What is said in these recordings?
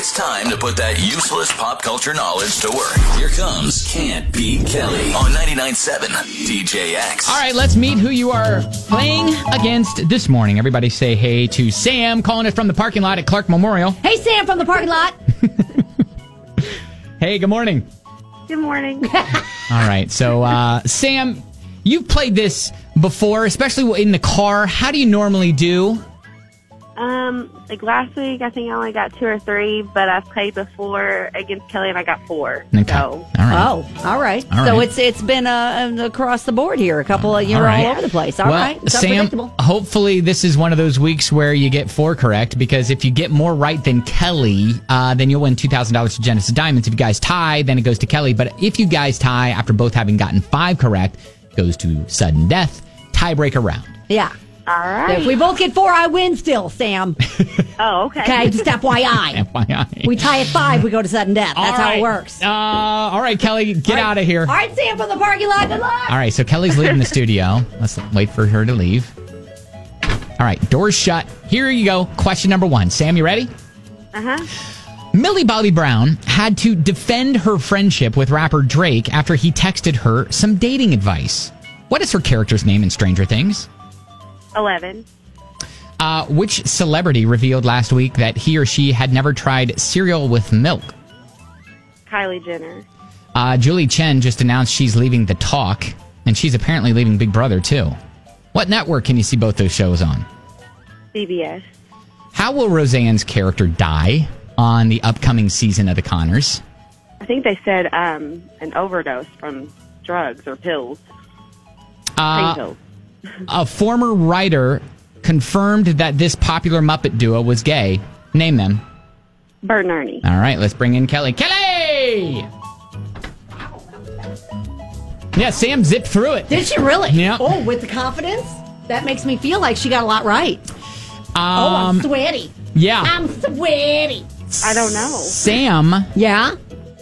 It's time to put that useless pop culture knowledge to work. Here comes Can't Beat Kelly on 99.7 DJX. All right, let's meet who you are playing against this morning. Everybody say hey to Sam, calling us from the parking lot at Clark Memorial. Hey, Sam from the parking lot. Hey, good morning. Good morning. All right, so Sam, you've played this before, especially in the car. How do you normally do? Like last week, I think I only got 2 or 3, but I've played before against Kelly and I got 4. Okay. So. All right. Oh, all right. All So right. it's been across the board here. A couple of, you're right. all over the place. All right. It's Sam, unpredictable. hopefully this is one of those weeks where you get 4 correct, because if you get more right than Kelly, then you'll win $2,000 to Genesis Diamonds. If you guys tie, then it goes to Kelly. But if you guys tie after both having gotten 5 correct, it goes to sudden death, tiebreaker round. Yeah. All right. If we both get 4, I win still, Sam. Oh, okay. Okay, just FYI. FYI. We tie at 5, we go to sudden death. That's how it works. All right, Kelly, get out of here. All right, Sam from the parking lot. Good luck. All right, so Kelly's leaving the studio. Let's wait for her to leave. All right, doors shut. Here you go. Question number 1. Sam, you ready? Uh-huh. Millie Bobby Brown had to defend her friendship with rapper Drake after he texted her some dating advice. What is her character's name in Stranger Things? 11. Which celebrity revealed last week that he or she had never tried cereal with milk? Kylie Jenner. Julie Chen just announced she's leaving The Talk, and she's apparently leaving Big Brother, too. What network can you see both those shows on? CBS. How will Roseanne's character die on the upcoming season of The Conners? I think they said an overdose from drugs or pills. Pain pills. A former writer confirmed that this popular Muppet duo was gay. Name them. Bert and Ernie. All right, let's bring in Kelly. Kelly! Yeah, Sam zipped through it. Did she really? Yeah. Oh, with the confidence? That makes me feel like she got a lot right. I'm sweaty. Yeah. I'm sweaty. I don't know. Sam. Yeah?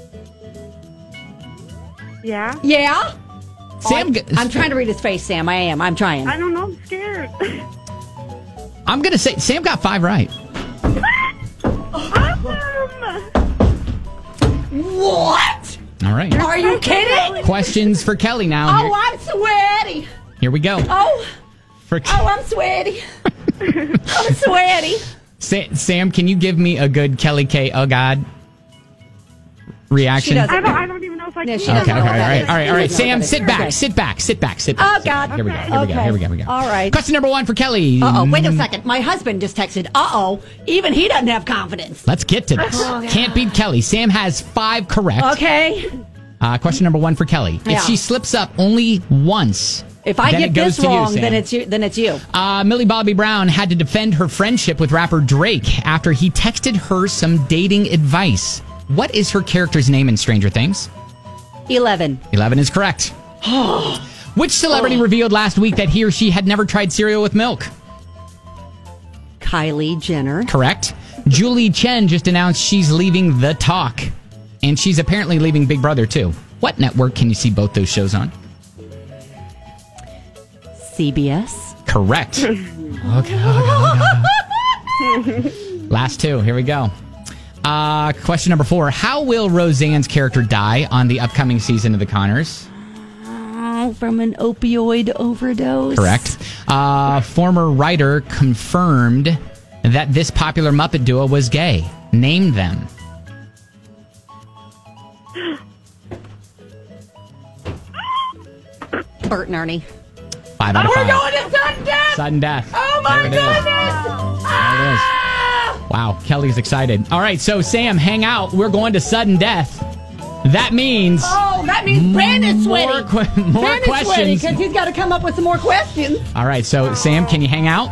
Yeah? Yeah? Sam. I'm trying to read his face, Sam. I am. I'm trying. I don't know. I'm scared. I'm going to say Sam got 5 right. Awesome! What? All right. Are you kidding? Questions for Kelly now. Oh, I'm sweaty. Here we go. Oh, For I'm sweaty. I'm sweaty. Sam, can you give me a good Kelly K. Oh God reaction? She doesn't. I don't even know if I Yeah, can. she doesn't Okay, know what that is. all right. She doesn't know Sam, what sit that back, is. sit back. Oh, God. Here we go. Okay. Here we go. All right. Question number 1 for Kelly. Uh-oh, wait a second. My husband just texted, uh-oh, even he doesn't have confidence. Let's get to this. Oh, God. Can't beat Kelly. Sam has 5 correct. Okay. Question number 1 for Kelly. Yeah. If she slips up only once, If I then get it goes this to wrong, you, then Sam. it's you. Millie Bobby Brown had to defend her friendship with rapper Drake after he texted her some dating advice. What is her character's name in Stranger Things? 11. 11 is correct. Which celebrity revealed last week that he or she had never tried cereal with milk? Kylie Jenner. Correct. Julie Chen just announced she's leaving The Talk, and she's apparently leaving Big Brother, too. What network can you see both those shows on? CBS. Correct. Okay. Last 2. Here we go. Question number 4. How will Roseanne's character die on the upcoming season of The Conners? From an opioid overdose. Correct. Former writer confirmed that this popular Muppet duo was gay. Name them. Bert and Ernie. 5 out of 5. We're going to sudden death. Sudden death. Oh, my There it is. goodness. There it is. Wow, Kelly's excited. All right, so Sam, hang out. We're going to sudden death. That means Oh, that means Brandon's sweaty. more Brandon's questions. because he's got to come up with some more questions. All right, so Sam, can you hang out?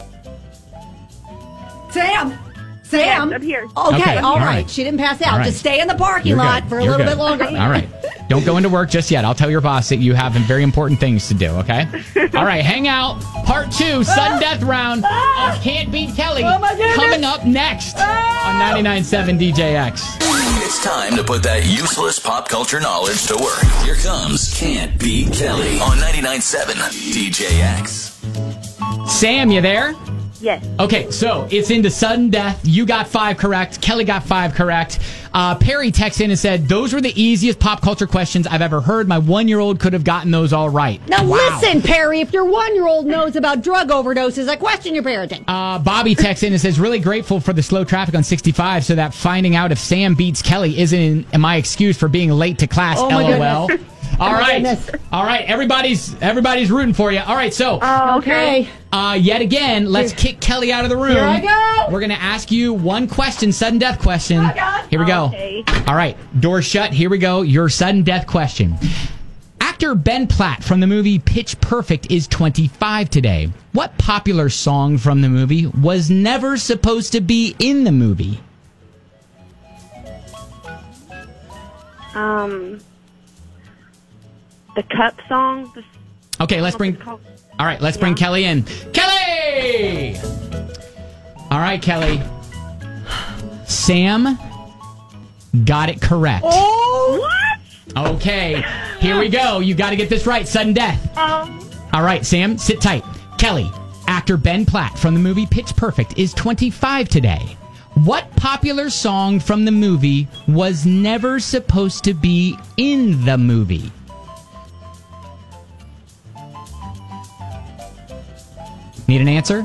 Sam. Yes, I'm here. Okay, all all right. right. She didn't pass out. All right. Just stay in the parking You're lot good. for a You're little good. bit longer. All right. Don't go into work just yet. I'll tell your boss that you have very important things to do, okay? All right, hang out. Part 2, sudden death round of Can't Beat Kelly. Oh, my goodness. Coming up next on 99.7 DJX. It's time to put that useless pop culture knowledge to work. Here comes Can't Beat Kelly on 99.7 DJX. Sam, you there? Yes. Okay, so it's into sudden death. You got 5 correct. Kelly got 5 correct. Perry texted in and said, those were the easiest pop culture questions I've ever heard. My 1-year-old could have gotten those all right. Now listen, Perry, if your 1-year-old knows about drug overdoses, I question your parenting. Bobby texts in and says, really grateful for the slow traffic on 65 so that finding out if Sam beats Kelly isn't my excuse for being late to class, LOL. Goodness. All right. Everybody's rooting for you. All right, so. Okay. Yet again, let's kick Kelly out of the room. Here I go. We're going to ask you one question, sudden death question. Oh, God. Here we go. Okay. All right, doors shut. Here we go. Your sudden death question. Actor Ben Platt from the movie Pitch Perfect is 25 today. What popular song from the movie was never supposed to be in the movie? The Cup song. Okay, let's bring Kelly in. Kelly! All right, Kelly. Sam got it correct. Oh, What? Okay, here we go. You got to get this right. Sudden death. All right, Sam, sit tight. Kelly, actor Ben Platt from the movie Pitch Perfect is 25 today. What popular song from the movie was never supposed to be in the movie? Need an answer?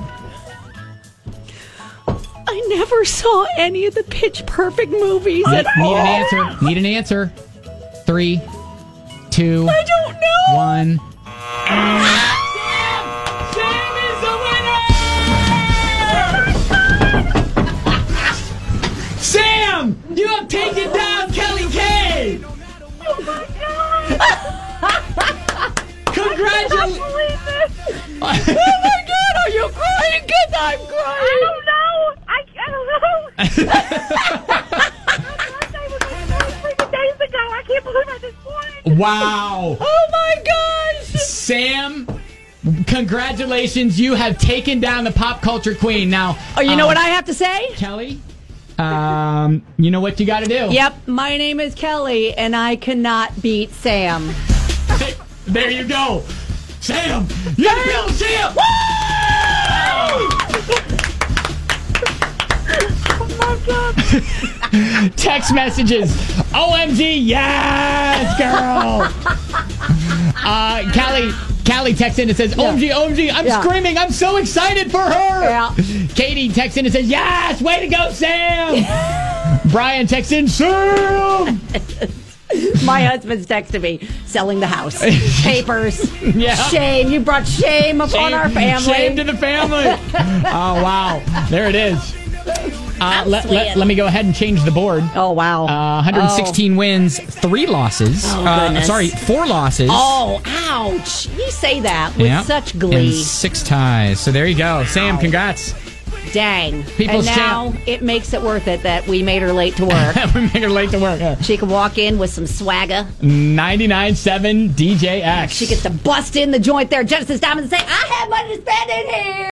I never saw any of the Pitch Perfect movies at all. Need an answer. 3, 2, I don't know. 1. Sam, you have taken down Kelly K. Oh my God! Congratulations. Oh my God, are you crying? Because I'm crying. I don't know. I don't know. My birthday was like 3 days ago. I can't believe I just won. Wow. Oh my gosh. Sam, congratulations. You have taken down the pop culture queen. Now, Oh, you know what I have to say? Kelly, you know what you got to do. Yep, my name is Kelly, and I cannot beat Sam. There you go. Sam, you're the real Sam. Woo! Oh my God. Text messages. OMG, yes, girl. Callie texts in and says, OMG, I'm screaming. I'm so excited for her. Yeah. Katie texts in and says, yes, way to go, Sam. Brian texts in, Sam. My husband's texting me, selling the house. Papers. Yeah. Shame. You brought shame upon our family. Shame to the family. Oh, wow. There it is. Let me go ahead and change the board. Oh, wow. 116 wins, 3 losses. Goodness. 4 losses. Oh, ouch. You say that with such glee. And 6 ties. So there you go. Sam, congrats. Dang. People's and now champ. it makes it worth it that we made her late to work. We made her late to work. She can walk in with some swagger. 99.7 DJX. She gets to bust in the joint there, Genesis Diamond, and say, I have money to spend in here.